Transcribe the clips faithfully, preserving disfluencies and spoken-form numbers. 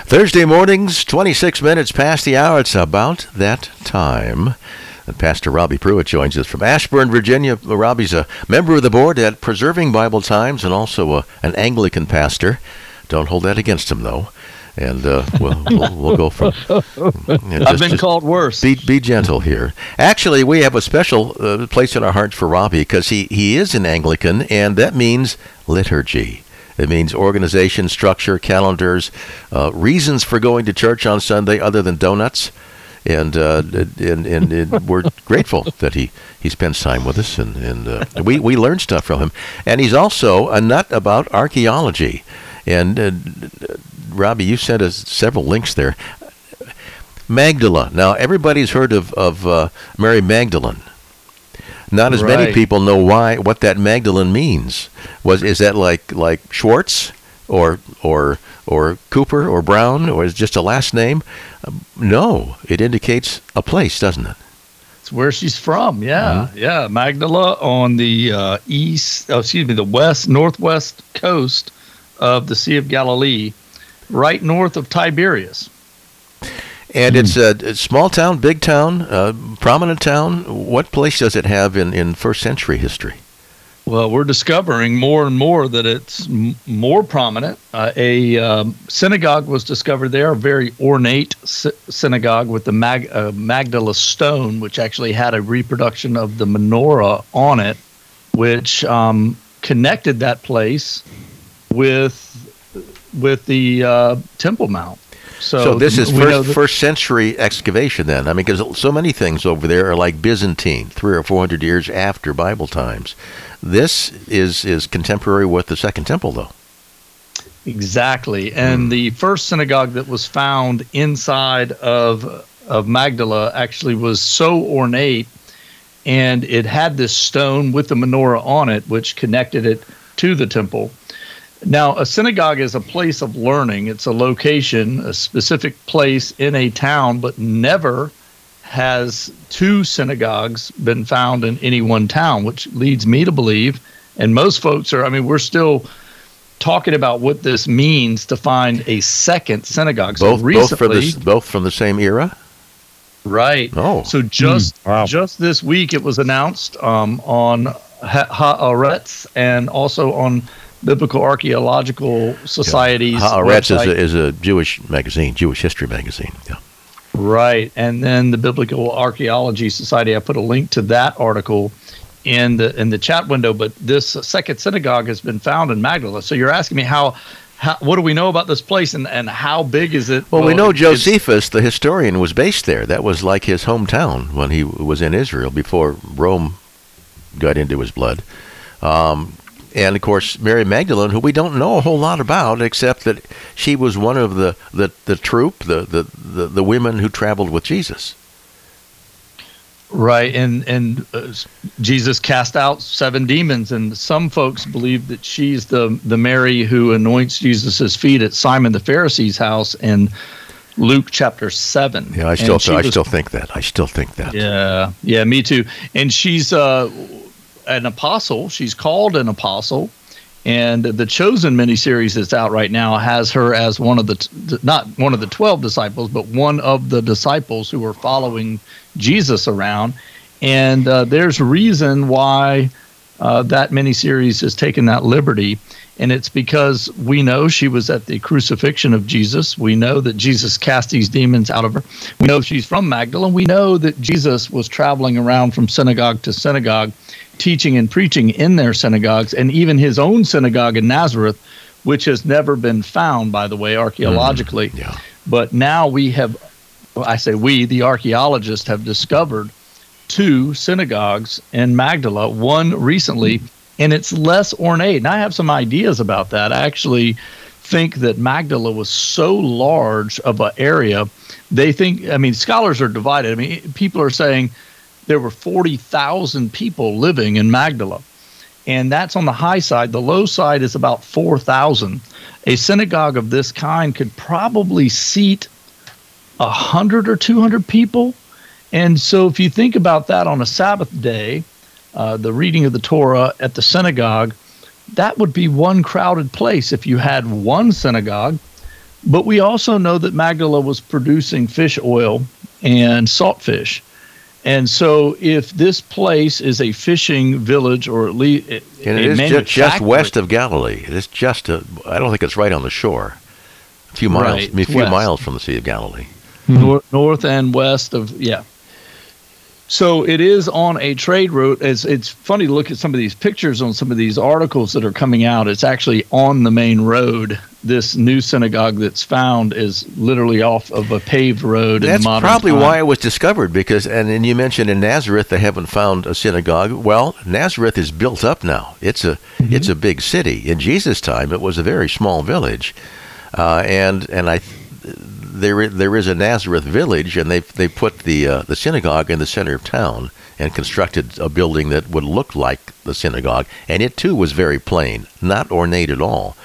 Thursday mornings, twenty-six minutes past the hour. It's about that time. And Pastor Robbie Pruitt joins us from Ashburn, Virginia. Robbie's a member of the board at Preserving Bible Times and also a, an Anglican pastor. Don't hold that against him, though. And uh, we'll, we'll we'll go from. You know, I've been called worse. Be be gentle here. Actually, we have a special uh, place in our hearts for Robbie because he, he is an Anglican, and that means liturgy. It means organization, structure, calendars, uh, reasons for going to church on Sunday other than donuts. And uh, and, and, and we're grateful that he, he spends time with us, and, and uh, we, we learn stuff from him. And he's also a nut about archaeology. And uh, Robbie, you sent us several links there. Magdala. Now, everybody's heard of, of uh, Mary Magdalene. Not as Right. many people know why what that Magdalene means. Was is that like like Schwartz or or or Cooper or Brown, or is it just a last name? Um, no, it indicates a place, doesn't it? It's where she's from. Yeah, Mm-hmm. yeah. Magdala on the uh, east, oh, excuse me, the west northwest coast of the Sea of Galilee, right north of Tiberias. And it's a, a small town, big town, uh, prominent town. What place does it have in, in first century history? Well, we're discovering more and more that it's m- more prominent. Uh, a um, synagogue was discovered there, a very ornate sy- synagogue with the Mag- uh, Magdala stone, which actually had a reproduction of the menorah on it, which um, connected that place with with the uh, Temple Mount. So, So this is we know first that- first century excavation then. I mean, because so many things over there are like Byzantine, three or four hundred years after Bible times. This is is contemporary with the Second Temple, though. Exactly. And the first synagogue that was found inside of of Magdala actually was so ornate, and it had this stone with the menorah on it, which connected it to the temple. Now, a synagogue is a place of learning. It's a location, a specific place in a town, but never has two synagogues been found in any one town, which leads me to believe, and most folks are, I mean, we're still talking about what this means to find a second synagogue. So Both both from recently, the both from the same era. right. Oh. So just wow. just this week, it was announced um, on Ha- Haaretz and also on Biblical Archaeological Society's Haaretz is website. a, is a Jewish magazine, Jewish history magazine. Yeah. Right. And then the Biblical Archaeology Society, I put a link to that article in the in the chat window, but this second synagogue has been found in Magdala. So you're asking me how, how what do we know about this place, and, and how big is it? Well, we know it's- Josephus, the historian, was based there. That was like his hometown when he was in Israel before Rome got into his blood. Um, and, of course, Mary Magdalene, who we don't know a whole lot about, except that she was one of the, the, the troop, the, the, the, the women who traveled with Jesus. Right, and and uh, Jesus cast out seven demons, and some folks believe that she's the the Mary who anoints Jesus' feet at Simon the Pharisee's house in Luke chapter seven. Yeah, I still, And she I was- still think that. I still think that. Yeah, yeah, me too. And she's uh, an apostle. She's called an apostle. And the Chosen miniseries that's out right now has her as one of the, t- not one of the twelve disciples, but one of the disciples who are following Jesus around. And uh, there's reason why uh, that miniseries has taken that liberty. And it's because we know she was at the crucifixion of Jesus. We know that Jesus cast these demons out of her. We know she's from Magdala. We know that Jesus was traveling around from synagogue to synagogue, teaching and preaching in their synagogues, and even his own synagogue in Nazareth, which has never been found, by the way, archaeologically. Mm, yeah. But now we have, well, I say we, the archaeologists, have discovered two synagogues in Magdala, one recently, and it's less ornate. And I have some ideas about that. I actually think that Magdala was so large of an area. They think, I mean, scholars are divided. I mean, people are saying there were forty thousand people living in Magdala, and that's on the high side. The low side is about four thousand. A synagogue of this kind could probably seat one hundred or two hundred people. And so if you think about that on a Sabbath day, uh, the reading of the Torah at the synagogue, that would be one crowded place if you had one synagogue. But we also know that Magdala was producing fish oil and saltfish. And so if this place is a fishing village, or at least a and it is just, just west of Galilee. It is just, a, I don't think it's right on the shore. A few miles, Right, I mean, a few west. miles from the Sea of Galilee. north, north and west of, yeah. So it is on a trade route. It's, it's funny to look at some of these pictures on some of these articles that are coming out. It's actually on the main road. This new synagogue that's found is literally off of a paved road. That's in modern probably time. why it was discovered, because, and, and you mentioned in Nazareth they haven't found a synagogue. Well, Nazareth is built up now. It's a mm-hmm. it's a big city. In Jesus' time, it was a very small village, uh, and and I there there is a Nazareth village, and they they put the uh, the synagogue in the center of town and constructed a building that would look like the synagogue, and it too was very plain, not ornate at all.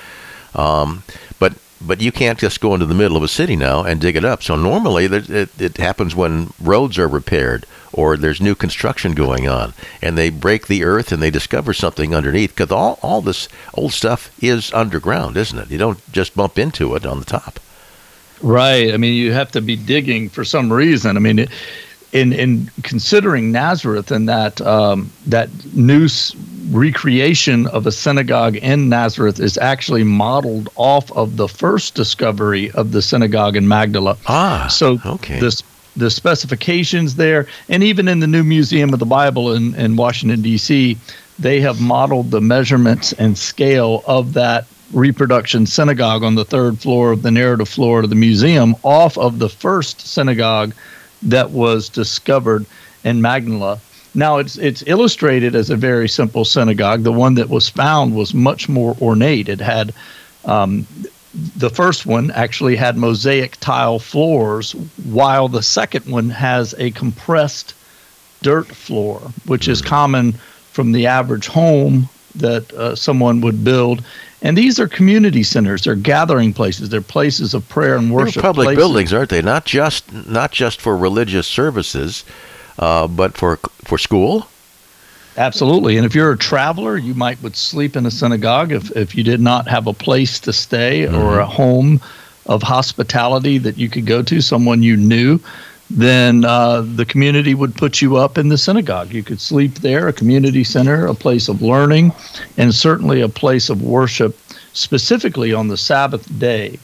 Um, but but you can't just go into the middle of a city now and dig it up. So normally it, it, it happens when roads are repaired or there's new construction going on, and they break the earth and they discover something underneath, because all, all this old stuff is underground, isn't it? You don't just bump into it on the top. Right. I mean, you have to be digging for some reason. I mean, it, in in considering Nazareth and that um, that new s- recreation of a synagogue in Nazareth is actually modeled off of the first discovery of the synagogue in Magdala. Ah, so okay. This, the specifications there, and even in the new Museum of the Bible in, in Washington, D C, they have modeled the measurements and scale of that reproduction synagogue on the third floor of the narrative floor of the museum off of the first synagogue that was discovered in Magdala. Now, it's it's illustrated as a very simple synagogue. The one that was found was much more ornate. It had, um, the first one actually had mosaic tile floors, while the second one has a compressed dirt floor, which is common from the average home that uh, someone would build. And these are community centers. They're gathering places. They're places of prayer and worship. They're public places. buildings, aren't they? Not just not just for religious services, uh, but for for school. Absolutely. And if you're a traveler, you might would sleep in a synagogue if, if you did not have a place to stay mm-hmm. or a home of hospitality that you could go to, someone you knew. Then uh, the community would put you up in the synagogue. You could sleep there, a community center, a place of learning, and certainly a place of worship, specifically on the Sabbath day.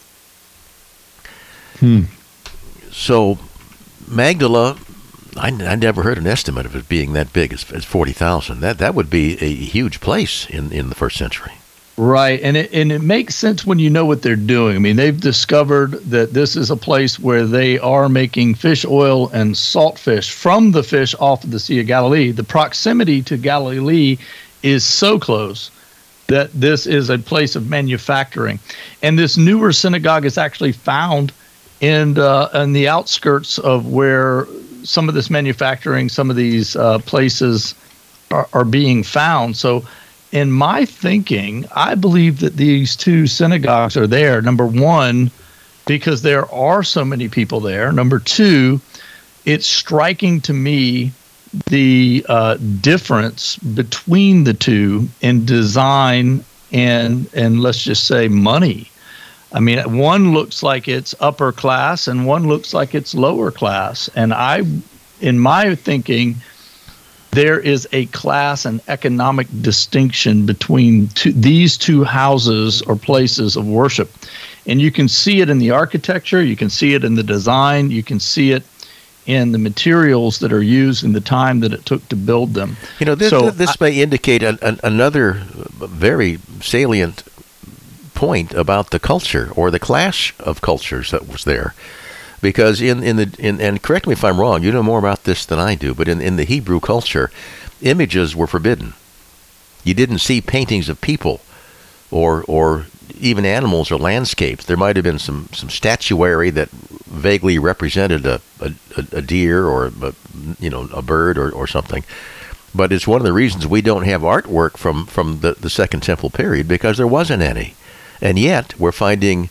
Hmm. So Magdala, I, I never heard an estimate of it being that big as, as forty thousand. That that would be a huge place in, in the first century. Right, and it and it makes sense when you know what they're doing. I mean, they've discovered that this is a place where they are making fish oil and salt fish from the fish off of the Sea of Galilee. The proximity to Galilee is so close that this is a place of manufacturing. And this newer synagogue is actually found in, uh, in the outskirts of where some of this manufacturing, some of these uh, places are, are being found. So in my thinking, I believe that these two synagogues are there. Number one, because there are so many people there. Number two, it's striking to me the uh, difference between the two in design and, and let's just say money. I mean, one looks like it's upper class and one looks like it's lower class. And I, in my thinking, there is a class and economic distinction between two, these two houses or places of worship. And you can see it in the architecture, you can see it in the design, you can see it in the materials that are used and the time that it took to build them. You know, this, so this I, may indicate an, an, another very salient point about the culture or the clash of cultures that was there. Because in, in the in and correct me if I'm wrong, you know more about this than I do, but in, in the Hebrew culture, images were forbidden. You didn't see paintings of people or or even animals or landscapes. There might have been some, some statuary that vaguely represented a, a, a deer or a, you know a bird or, or something. But it's one of the reasons we don't have artwork from, from the, the Second Temple period, because there wasn't any. And yet we're finding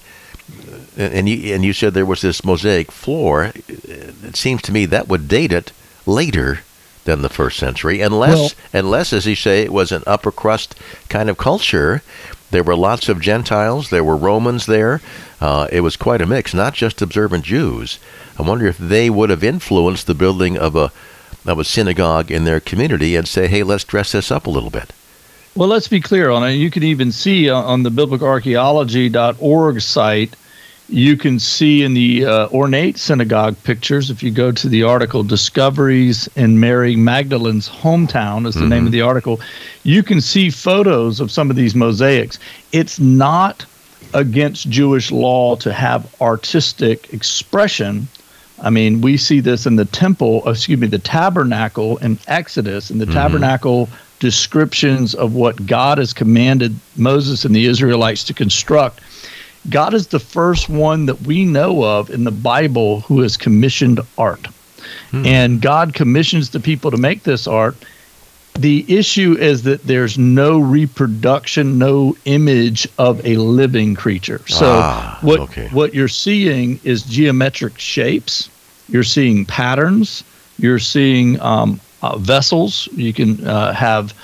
And you, and you said there was this mosaic floor. It seems to me that would date it later than the first century, unless, well, unless, as you say, it was an upper crust kind of culture There were lots of Gentiles. There were Romans there. Uh, it was quite a mix, not just observant Jews. I wonder if they would have influenced the building of a of a synagogue in their community and say, hey, let's dress this up a little bit. Well, let's be clear on it. You can even see on the biblical archaeology dot org site, you can see in the uh, ornate synagogue pictures, if you go to the article, Discoveries in Mary Magdalene's Hometown is the mm-hmm. name of the article, you can see photos of some of these mosaics. It's not against Jewish law to have artistic expression. I mean, we see this in the temple, excuse me, the tabernacle in Exodus, in the mm-hmm. tabernacle descriptions of what God has commanded Moses and the Israelites to construct. God is the first one that we know of in the Bible who has commissioned art. Hmm. And God commissions the people to make this art. The issue is that there's no reproduction, no image of a living creature. So ah, what okay. what you're seeing is geometric shapes. You're seeing patterns. You're seeing um, uh, vessels. You can uh, have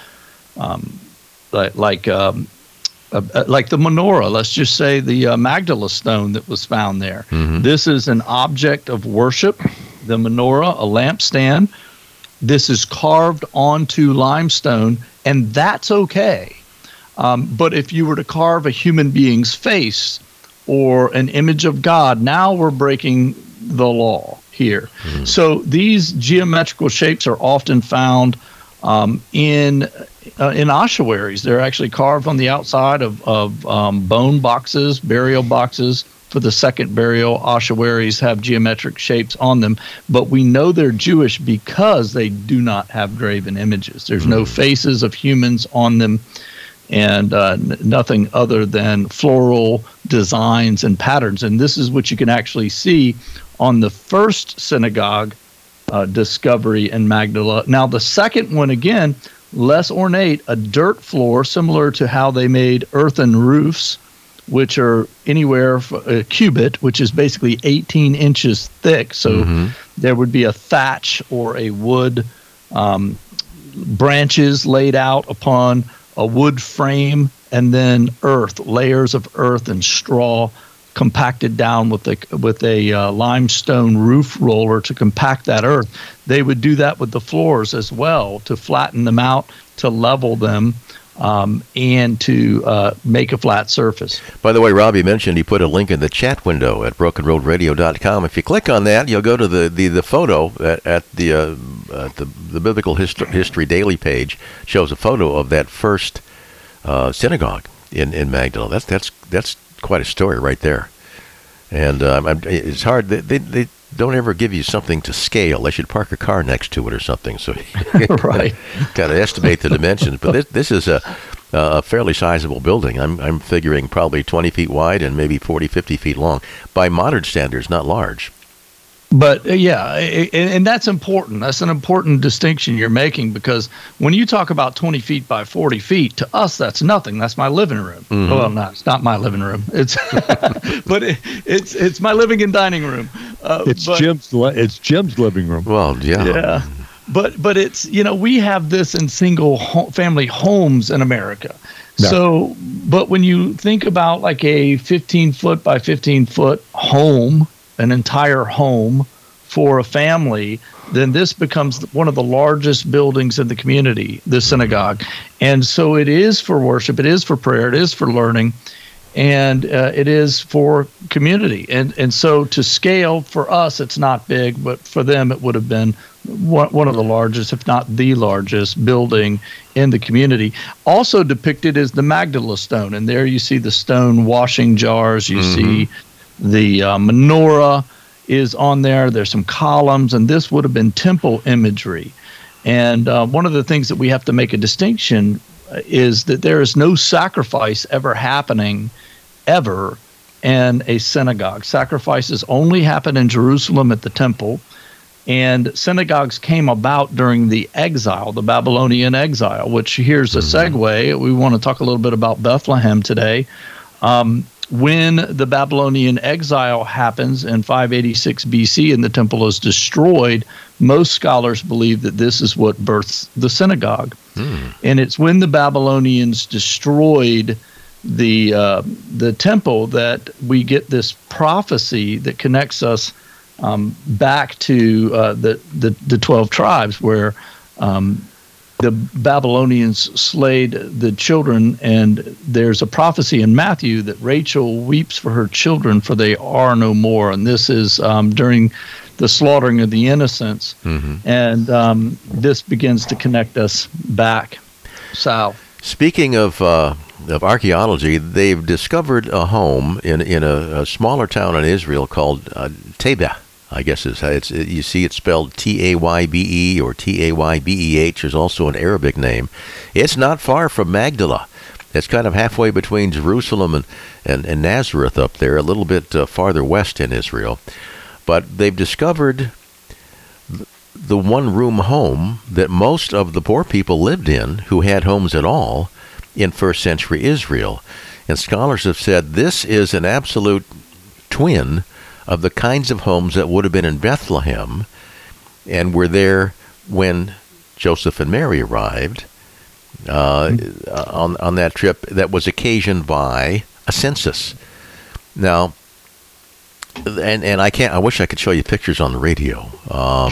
um, like like um, uh, uh, like the menorah. Let's just say the uh, Magdala stone that was found there. Mm-hmm. This is an object of worship. The menorah, a lampstand. This is carved onto limestone, and that's okay. Um, but if you were to carve a human being's face or an image of God, now we're breaking the law here. Mm-hmm. So these geometrical shapes are often found um, in uh, in ossuaries. They're actually carved on the outside of, of um, bone boxes, burial boxes. For the second burial, ossuaries have geometric shapes on them, but we know they're Jewish because they do not have graven images. There's no faces of humans on them, and uh, n- nothing other than floral designs and patterns. And this is what you can actually see on the first synagogue uh, discovery in Magdala. Now, the second one, again, less ornate, a dirt floor, similar to how they made earthen roofs, which are anywhere from a cubit, which is basically eighteen inches thick. So mm-hmm. there would be a thatch or a wood um, branches laid out upon a wood frame, and then earth, layers of earth and straw compacted down with a, with a uh, limestone roof roller to compact that earth. They would do that with the floors as well, to flatten them out, to level them, Um, and to uh, make a flat surface. By the way, Robbie mentioned he put a link in the chat window at broken road radio dot com. If you click on that, you'll go to the, the, the photo at, at the uh, at the, the Biblical History, History Daily page. Shows a photo of that first uh, synagogue in, in Magdala. That's that's that's quite a story right there. And um, it's hard. They, they, they don't ever give you something to scale. They should park a car next to it or something. So right, got to estimate the dimensions. But this this is a a fairly sizable building. I'm I'm figuring probably twenty feet wide and maybe forty, fifty feet long. By modern standards, not large. But uh, yeah, and, and that's important. That's an important distinction you're making, because when you talk about twenty feet by forty feet, to us that's nothing. That's my living room. Mm-hmm. Well, no, it's not my living room. It's but it, it's it's my living and dining room. Uh, it's but, Jim's. It's Jim's living room. Well, yeah. Yeah. But but it's, you know, we have this in single ho- family homes in America. Yeah. So, but when you think about like a fifteen foot by fifteen foot home, an entire home for a family, then this becomes one of the largest buildings in the community, the synagogue. And so it is for worship, it is for prayer, it is for learning, and uh, it is for community. And and so to scale, for us, it's not big, but for them, it would have been one, one of the largest, if not the largest, building in the community. Also depicted is the Magdala stone. And there you see the stone washing jars, you mm-hmm. see the uh, menorah is on there. There's some columns, and this would have been temple imagery. And uh, one of the things that we have to make a distinction is that there is no sacrifice ever happening ever in a synagogue. Sacrifices only happen in Jerusalem at the temple, and synagogues came about during the exile, the Babylonian exile, which here's a segue. We want to talk a little bit about Bethlehem today. Um, When the Babylonian exile happens in five eighty-six B C and the temple is destroyed, most scholars believe that this is what births the synagogue. Hmm. And it's when the Babylonians destroyed the uh, the temple that we get this prophecy that connects us um, back to uh, the, the the twelve tribes, where um, the Babylonians slayed the children, and there's a prophecy in Matthew that Rachel weeps for her children, for they are no more. And this is um, during the slaughtering of the innocents, mm-hmm. and um, this begins to connect us back south. Speaking of uh, of archaeology, they've discovered a home in in a, a smaller town in Israel called uh, Tayba. I guess it's, it's it, you see it's spelled T A Y B E or T A Y B E H. There's also an Arabic name. It's not far from Magdala. It's kind of halfway between Jerusalem and, and, and Nazareth up there, a little bit uh, farther west in Israel. But they've discovered the one-room home that most of the poor people lived in, who had homes at all, in first century Israel. And scholars have said this is an absolute twin of the kinds of homes that would have been in Bethlehem and were there when Joseph and Mary arrived uh, mm-hmm. on, on that trip that was occasioned by a census. Now, and, and I can't, I wish I could show you pictures on the radio. Um,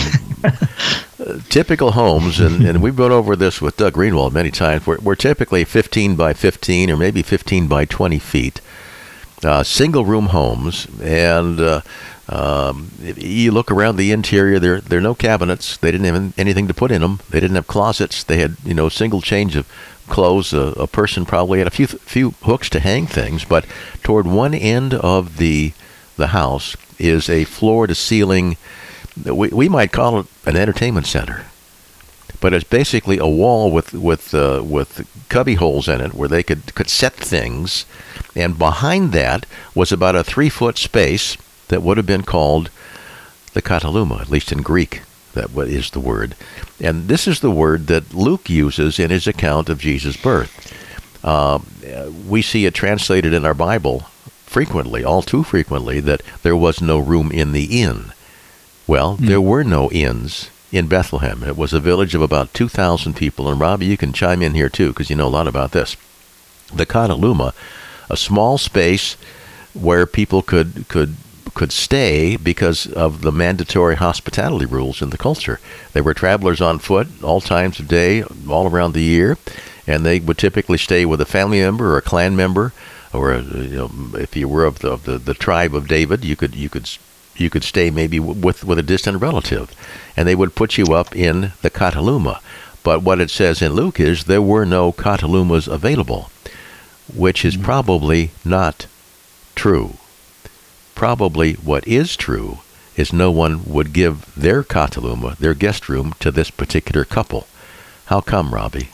typical homes, and, and we've gone over this with Doug Greenwald many times, we're, we're typically fifteen by fifteen or maybe fifteen by twenty feet. Uh, single-room homes, and uh, um, you look around the interior. There, there are no cabinets. They didn't have anything to put in them. They didn't have closets. They had, you know, single change of clothes. A, a person probably had a few few hooks to hang things. But toward one end of the the house is a floor-to-ceiling. We we might call it an entertainment center, but it's basically a wall with with uh, with cubby holes in it where they could could set things. And behind that was about a three-foot space that would have been called the kataluma, at least in Greek, that is the word. And this is the word that Luke uses in his account of Jesus' birth. Uh, we see it translated in our Bible frequently, all too frequently, that there was no room in the inn. Well, mm. there were no inns in Bethlehem. It was a village of about two thousand people. And Robbie, you can chime in here too, because you know a lot about this. The kataluma, a small space where people could could could stay because of the mandatory hospitality rules in the culture. They were travelers on foot all times of day, all around the year, and they would typically stay with a family member or a clan member, or a, you know, if you were of the, of the the tribe of David, you could you could you could stay maybe with with a distant relative, and they would put you up in the kataluma. But what it says in Luke is there were no katalumas available, which is probably not true. Probably what is true is no one would give their kataluma, their guest room, to this particular couple. How come, Robbie?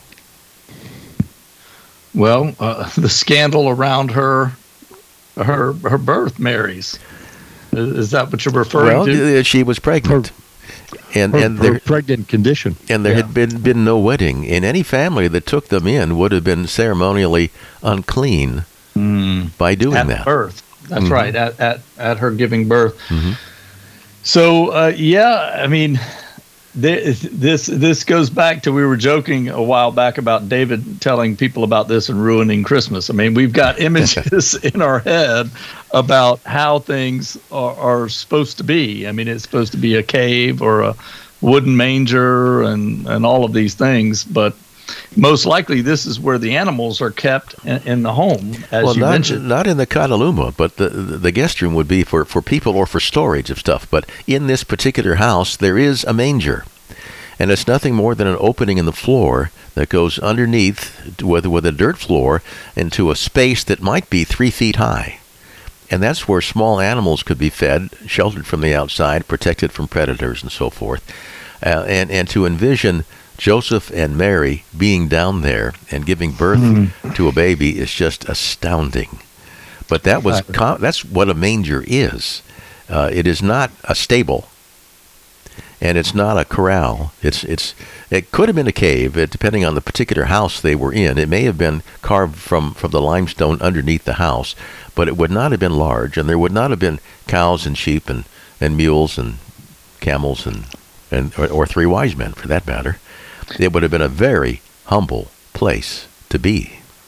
Well, uh, the scandal around her, her, her birth, Mary's. Is that what you're referring well, to? Well, she was pregnant. Her, and her, and her there, pregnant condition. And there yeah. had been, been no wedding. And any family that took them in would have been ceremonially unclean mm. by doing at that. Birth. That's mm-hmm. right, at, at, at her giving birth. Mm-hmm. So, uh, yeah, I mean, this, this this goes back to, we were joking a while back about David telling people about this and ruining Christmas. I mean, we've got images in our head about how things are, are supposed to be. I mean, it's supposed to be a cave or a wooden manger and, and all of these things, but most likely this is where the animals are kept in, in the home, as well, you not, mentioned. Not in the kataluma, but the, the guest room would be for, for people or for storage of stuff. But in this particular house, there is a manger. And it's nothing more than an opening in the floor that goes underneath with, with a dirt floor into a space that might be three feet high. And that's where small animals could be fed, sheltered from the outside, protected from predators and so forth. Uh, and, and to envision Joseph and Mary being down there and giving birth mm. to a baby is just astounding. But that was com- that's what a manger is. Uh, it is not a stable, and it's not a corral. It's it's it could have been a cave, it, depending on the particular house they were in. It may have been carved from, from the limestone underneath the house, but it would not have been large, and there would not have been cows and sheep and, and mules and camels and, and or, or three wise men, for that matter. It would have been a very humble place to be.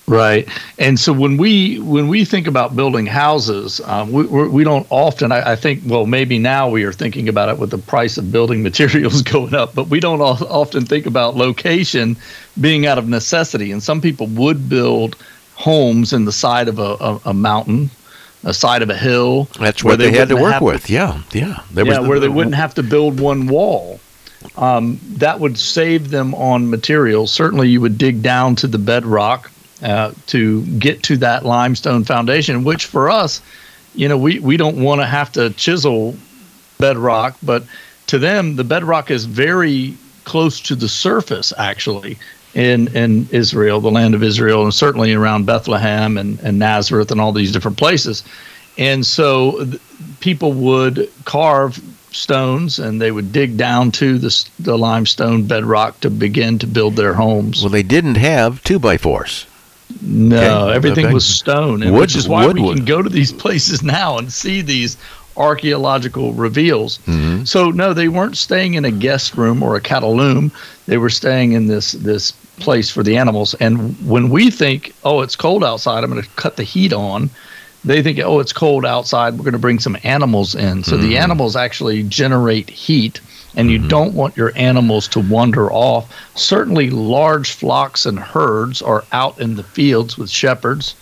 Right. And so when we when we think about building houses, um, we we're, we don't often, I, I think, well, maybe now we are thinking about it with the price of building materials going up, but we don't al- often think about location being out of necessity. And some people would build homes in the side of a, a, a mountain, a side of a hill. That's what they, they had to work with. To, yeah, yeah. There yeah, was the, where they wouldn't have to build one wall. Um, that would save them on materials. Certainly you would dig down to the bedrock Uh, to get to that limestone foundation, which for us, you know, we, we don't want to have to chisel bedrock, but to them, the bedrock is very close to the surface, actually, in, in Israel, the land of Israel, and certainly around Bethlehem and, and Nazareth and all these different places. And so th- people would carve stones and they would dig down to the, the limestone bedrock to begin to build their homes. Well, they didn't have two by fours. No, okay. everything okay. was stone, and wood, which is why wood, we wood. can go to these places now and see these archaeological reveals. Mm-hmm. So no, they weren't staying in a guest room or a cataloom. They were staying in this this place for the animals. And when we think, oh, it's cold outside, I'm going to cut the heat on, they think, oh, it's cold outside, we're going to bring some animals in. So mm-hmm. the animals actually generate heat. And you mm-hmm. don't want your animals to wander off. Certainly large flocks and herds are out in the fields with shepherds.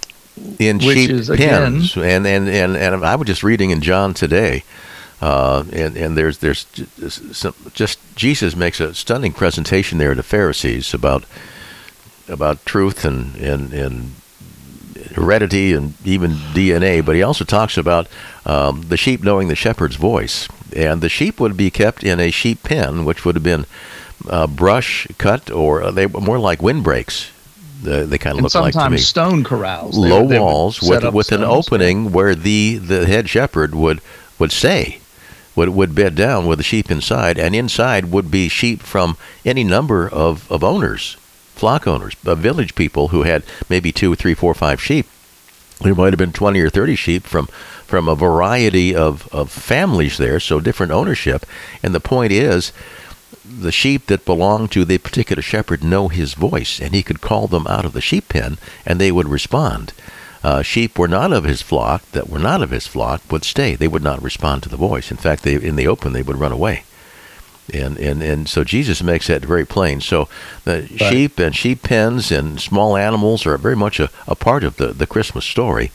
In sheep is, pens. Again, and, and, and, and I was just reading in John today, uh, and, and there's there's just, some, just Jesus makes a stunning presentation there to Pharisees about about truth and, and, and heredity and even D N A, but he also talks about um, the sheep knowing the shepherd's voice. And the sheep would be kept in a sheep pen, which would have been uh, brush cut, or they were more like windbreaks. Uh, they kind of look like to me. Sometimes stone corrals. Low they, they walls with with an opening where the, the head shepherd would, would stay, would would bed down with the sheep inside, and inside would be sheep from any number of, of owners, flock owners, uh, village people who had maybe two, three, four, five sheep. There might have been twenty or thirty sheep from, from a variety of, of families there, so different ownership. And the point is, the sheep that belonged to the particular shepherd know his voice, and he could call them out of the sheep pen, and they would respond. Uh, sheep were not of his flock, that were not of his flock, would stay. They would not respond to the voice. In fact, they in the open, they would run away. And, and and so Jesus makes that very plain. So the right. sheep and sheep pens and small animals are very much a, a part of the, the Christmas story.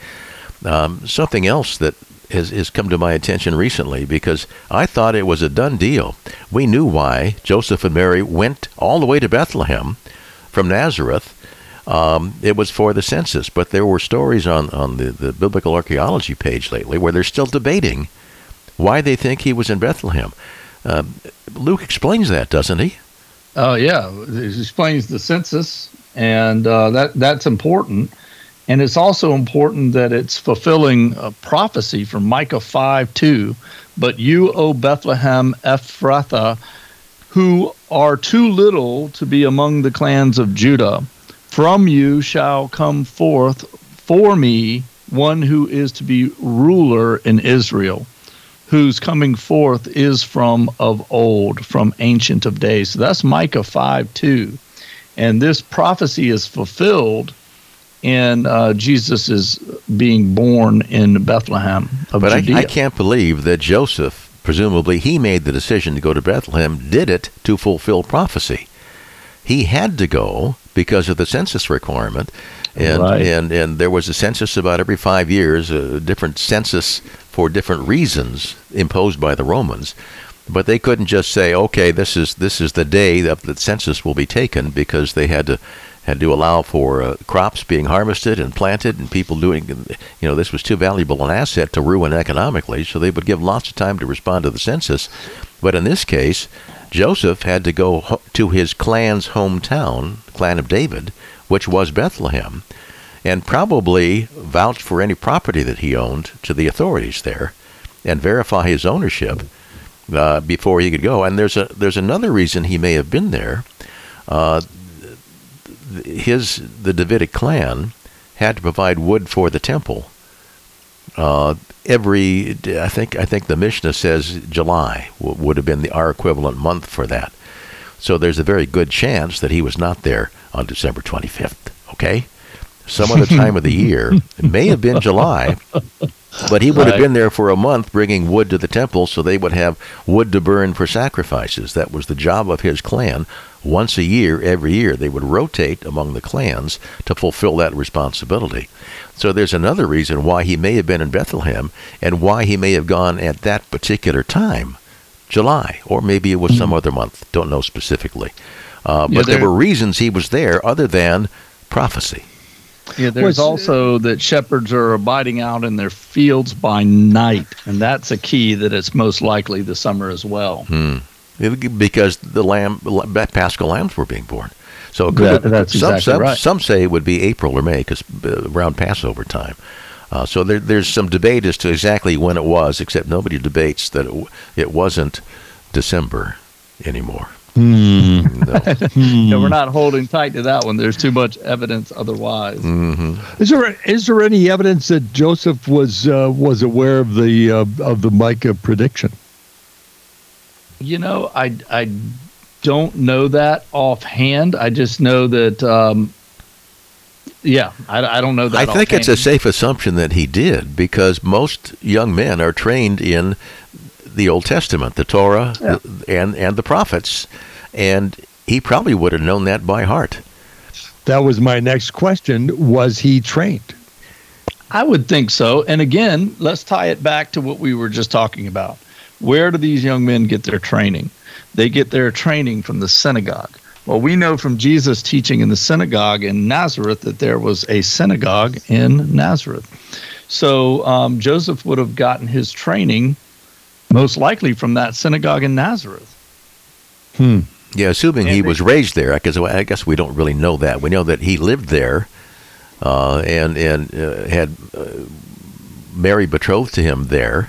Um, something else that has, has come to my attention recently, because I thought it was a done deal. We knew why Joseph and Mary went all the way to Bethlehem from Nazareth. Um, it was for the census, but there were stories on, on the, the Biblical Archaeology page lately where they're still debating why they think he was in Bethlehem. Uh, Luke explains that, doesn't he? Oh, uh, yeah. He explains the census, and uh, that that's important. And it's also important that it's fulfilling a prophecy from Micah five two. But you, O Bethlehem Ephrathah, who are too little to be among the clans of Judah, from you shall come forth for me one who is to be ruler in Israel, whose coming forth is from of old, from ancient of days. So that's Micah five two. And this prophecy is fulfilled in uh, Jesus is being born in Bethlehem of but Judea. I, I can't believe that Joseph, presumably he made the decision to go to Bethlehem, did it to fulfill prophecy. He had to go because of the census requirement. And, right. and and there was a census about every five years, a different census for different reasons imposed by the Romans. But they couldn't just say, okay, this is this is the day that the census will be taken, because they had to had to allow for uh, crops being harvested and planted and people doing, you know, this was too valuable an asset to ruin economically, so they would give lots of time to respond to the census. But in this case, Joseph had to go ho- to his clan's hometown, clan of David, which was Bethlehem, and probably vouch for any property that he owned to the authorities there and verify his ownership uh, before he could go. And there's a there's another reason he may have been there. Uh, his the Davidic clan had to provide wood for the temple. Uh, every I think I think the Mishnah says July w- would have been the our equivalent month for that. So there's a very good chance that he was not there on December twenty-fifth. Okay, some other time of the year. It may have been July, but he would Right. have been there for a month bringing wood to the temple so they would have wood to burn for sacrifices. That was the job of his clan. Once a year, every year, they would rotate among the clans to fulfill that responsibility. So there's another reason why he may have been in Bethlehem and why he may have gone at that particular time, July, or maybe it was some other month. Don't know specifically. Uh, Yeah, but there there- were reasons he was there other than prophecy. Yeah, there's Was- also that shepherds are abiding out in their fields by night, and that's a key that it's most likely the summer as well. Hmm. Because the lamb, paschal lambs were being born. So it That- could, that's some, exactly some, right. some say it would be April or May, because uh, around Passover time. Uh, so there, there's some debate as to exactly when it was, except nobody debates that it, w- it wasn't December anymore. Hmm. No. Yeah, we're not holding tight to that one. There's too much evidence otherwise. hmm Is there is there any evidence that Joseph was uh, was aware of the uh, of the Micah prediction? You know, I, I don't know that offhand. I just know that, um, yeah, I, I don't know that I think it's a offhand. safe assumption that he did, because most young men are trained in the Old Testament, the Torah, Yeah. and, and the prophets, and he probably would have known that by heart. That was my next question. Was he trained? I would think so. And again, let's tie it back to what we were just talking about. Where do these young men get their training? They get their training from the synagogue. Well, we know from Jesus teaching in the synagogue in Nazareth that there was a synagogue in Nazareth. So um, Joseph would have gotten his training most likely from that synagogue in Nazareth. Hmm. Yeah, assuming And he they- was raised there, because I guess we don't really know that. We know that he lived there, uh, and and uh, had uh, Mary betrothed to him there.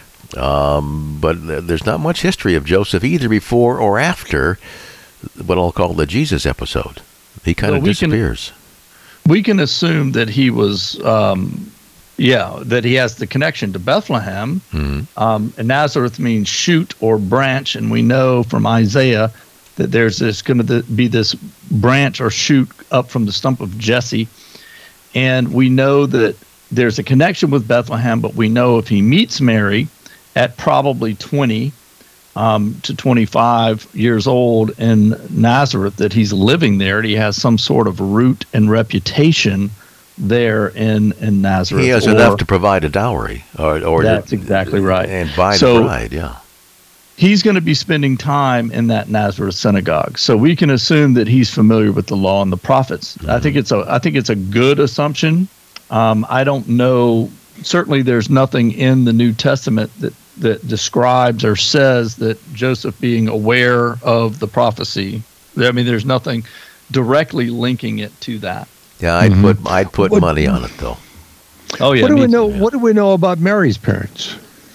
Um, but th- there's not much history of Joseph either before or after what I'll call the Jesus episode. He kind Well, of we can- disappears. We can assume that he was, um, yeah, that he has the connection to Bethlehem. Mhm. Um, and Nazareth means shoot or branch, and we know from Isaiah that there's this going to be this branch or shoot up from the stump of Jesse, and we know that there's a connection with Bethlehem. But we know if he meets Mary at probably twenty um, to twenty-five years old in Nazareth, that he's living there, and he has some sort of root and reputation there in in Nazareth. He has or- enough to provide a dowry, or, or That's exactly right. and buy So- the bride. Yeah. He's going to be spending time in that Nazareth synagogue, so we can assume that he's familiar with the law and the prophets. I think it's a I think it's a good assumption. Um, I don't know. Certainly, there's nothing in the New Testament that that describes or says that Joseph being aware of the prophecy. I mean, there's nothing directly linking it to that. Yeah, I'd Mhm. put I'd put What- money on it though. Oh yeah. what do me we too. know? What do we know about Mary's parents?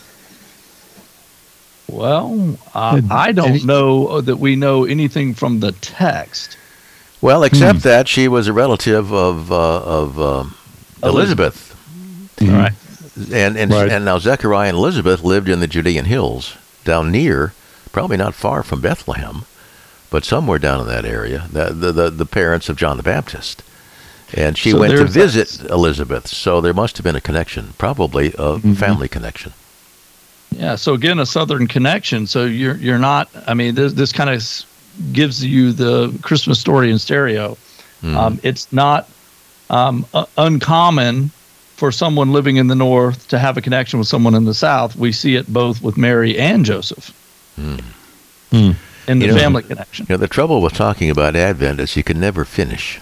Well, uh, And- I don't and- know that we know anything from the text. Well, except that she was a relative of uh, of um Elizabeth. All right. And and Right. and now Zechariah and Elizabeth lived in the Judean hills down near, probably not far from Bethlehem, but somewhere down in that area. The the the, the parents of John the Baptist, and she So went to there's visit that- Elizabeth. So there must have been a connection, probably a family connection. Yeah. So again, a Southern connection. So you're you're not. I mean, this this kind of gives you the Christmas story in stereo. Mhm. Um, it's not um, uh, uncommon for someone living in the North to have a connection with someone in the South. We see it both with Mary and Joseph Mm. Hmm. in the You know- family connection. You know, the trouble with talking about Advent is you can never finish.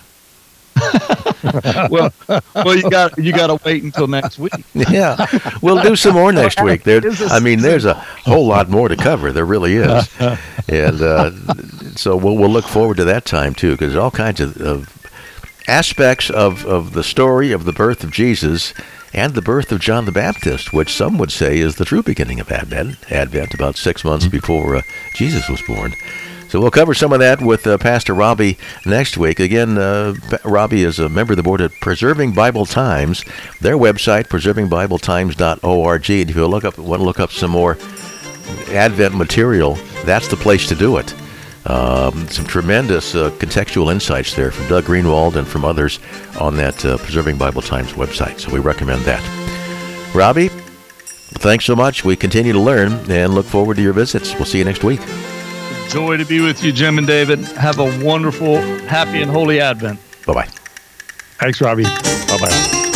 well, well, you got you got to wait until next week. Yeah, we'll do some more next week. There, Is this- I mean, there's a whole lot more to cover. There really is, and uh, so we'll we'll look forward to that time too, because there's all kinds of, of aspects of of the story of the birth of Jesus and the birth of John the Baptist, which some would say is the true beginning of Advent. Advent, about six months before uh, Jesus was born. So we'll cover some of that with uh, Pastor Robbie next week. Again, uh, Pa- Robbie is a member of the board at Preserving Bible Times. Their website, preserving bible times dot org. And if you look up, want to look up some more Advent material, that's the place to do it. Um, some tremendous uh, contextual insights there from Doug Greenwald and from others on that uh, Preserving Bible Times website. So we recommend that. Robbie, thanks so much. We continue to learn and look forward to your visits. We'll see you next week. Joy to be with you, Jim and David. Have a wonderful, happy, and holy Advent. Bye-bye. Thanks, Robbie. Bye-bye.